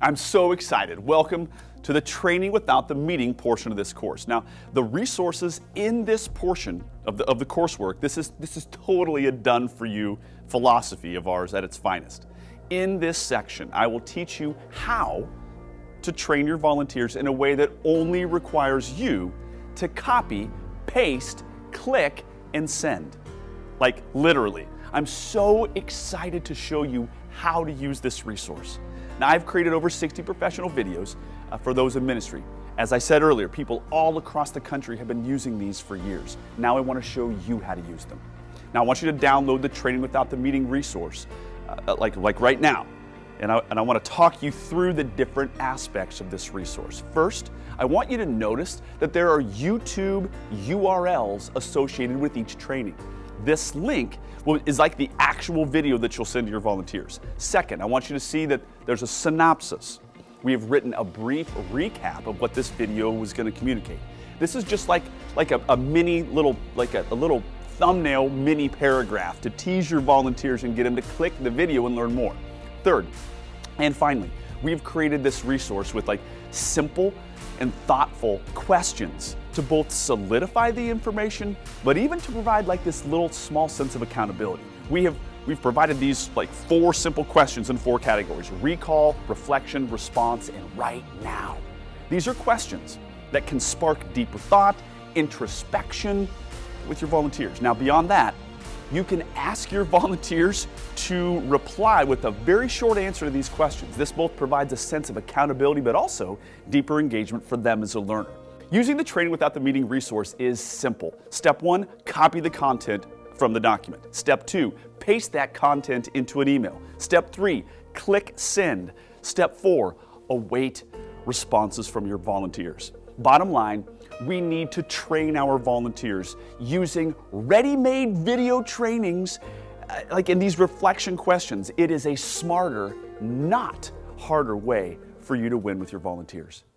I'm so excited. Welcome to the Training Without the Meeting portion of this course. Now, the resources in this portion of the coursework, this is totally a done-for-you philosophy of ours at its finest. In this section, I will teach you how to train your volunteers in a way that only requires you to copy, paste, click, and send. Like literally. I'm so excited to show you how to use this resource. Now, I've created over 60 professional videos for those in ministry. As I said earlier, people all across the country have been using these for years. Now I want to show you how to use them. Now I want you to download the Training Without the Meeting resource, like right now. And I want to talk you through the different aspects of this resource. First, I want you to notice that there are YouTube URLs associated with each training. This link is like the actual video that you'll send to your volunteers. Second, I want you to see that there's a synopsis. We have written a brief recap of what this video was going to communicate. This is just like a mini little, a little thumbnail mini paragraph to tease your volunteers and get them to click the video and learn more. Third, and finally, we've created this resource with simple and thoughtful questions to both solidify the information, but even to provide this little small sense of accountability. We've provided these 4 simple questions in 4 categories: recall, reflection, response, and right now. These are questions that can spark deeper thought, introspection with your volunteers. Now, beyond that, you can ask your volunteers to reply with a very short answer to these questions. This both provides a sense of accountability, but also deeper engagement for them as a learner. Using the Training Without the Meeting resource is simple. Step 1, copy the content from the document. Step 2, paste that content into an email. Step 3, click send. Step 4, await responses from your volunteers. Bottom line, we need to train our volunteers using ready-made video trainings in these reflection questions. It is a smarter, not harder way for you to win with your volunteers.